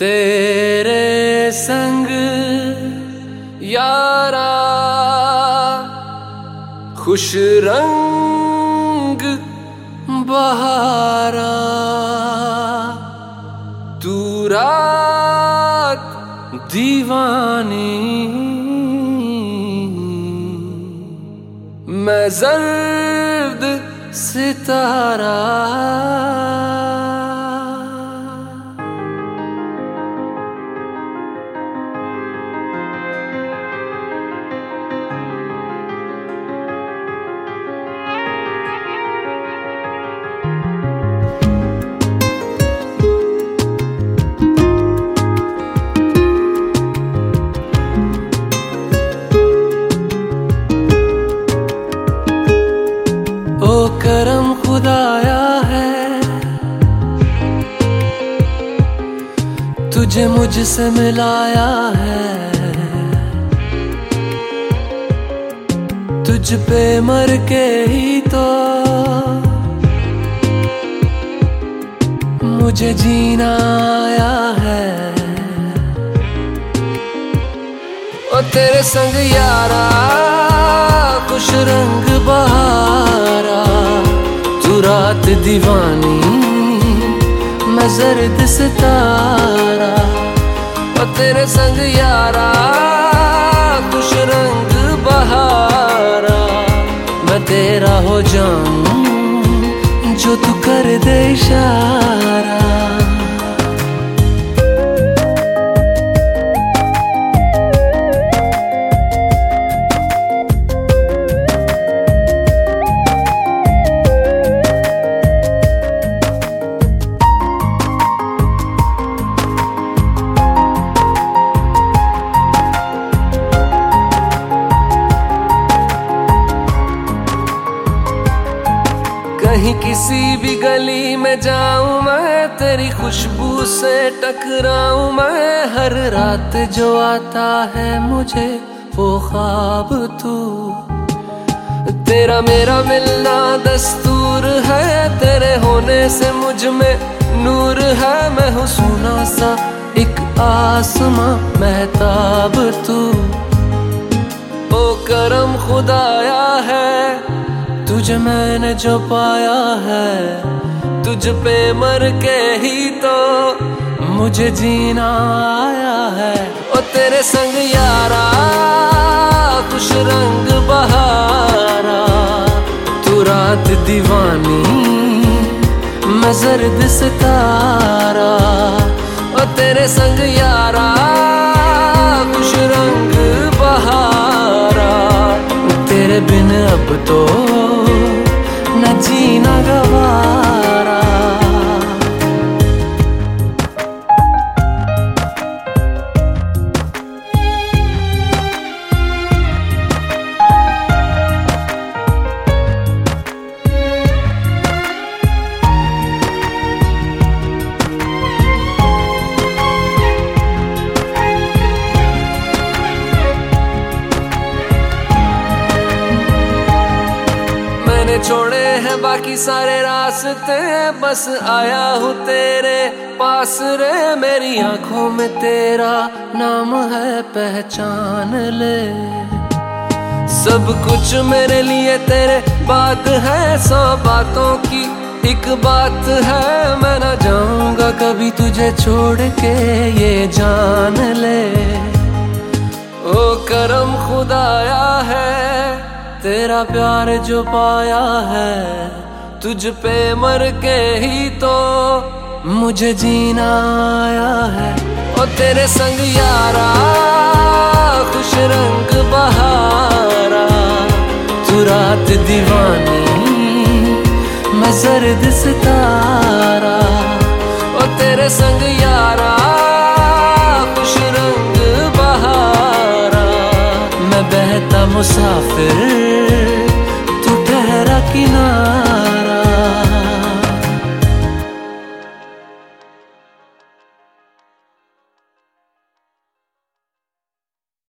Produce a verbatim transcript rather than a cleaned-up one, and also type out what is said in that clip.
तेरे संग यारा खुश रंग बहारा, तू रात दीवानी मैं जर्द सितारा। ओ करम खुदाया है तुझे मुझसे मिलाया है, तुझ पे मर के ही तो मुझे जीना आया है। ओ तेरे संग यारा खुश रंग बहारा, तू रात दीवानी मैं जर्द सितारा। ओ तेरे संग यारा खुश रंग बहारा, मैं तेरा हो जाऊं जो तू कर दे इशारा। कहीं किसी भी गली में जाऊं मैं, तेरी खुशबू से टकराऊं मैं। हर रात जो आता है मुझे वो ख्वाब तू, तेरा मेरा मिलना दस्तूर है। तेरे होने से मुझ में नूर है, मैं हूँ सोना सा एक आसमां महताब तू। ओ करम खुदाया है तुझे मैंने जो पाया है, तुझ पे मर के ही तो मुझे जीना आया है। ओ तेरे संग यारा खुश रंग बहारा, तू रात दीवानी मैं जर्द सितारा। ओ तेरे संग यारा खुश रंग बहारा, तेरे बिन अब तो न जीना गवारा। छोड़े हैं बाकी सारे रास्ते, बस आया हूँ तेरे पास रे। मेरी आंखों में तेरा नाम है पहचान ले, सब कुछ मेरे लिए तेरे बात है। सौ बातों की एक बात है, मैं ना जाऊंगा कभी तुझे छोड़ के ये जान ले। ओ करम खुदाया है तेरा प्यार जो पाया है, तुझ पे मर के ही तो मुझे जीना आया है। ओ तेरे संग यारा खुश रंग बहारा, तू रात दीवानी मैं जर्द सितारा। ओ तेरे संग यारा खुश रंग बहारा, मैं बहता मुसाफिर तू ठहरा किनारा।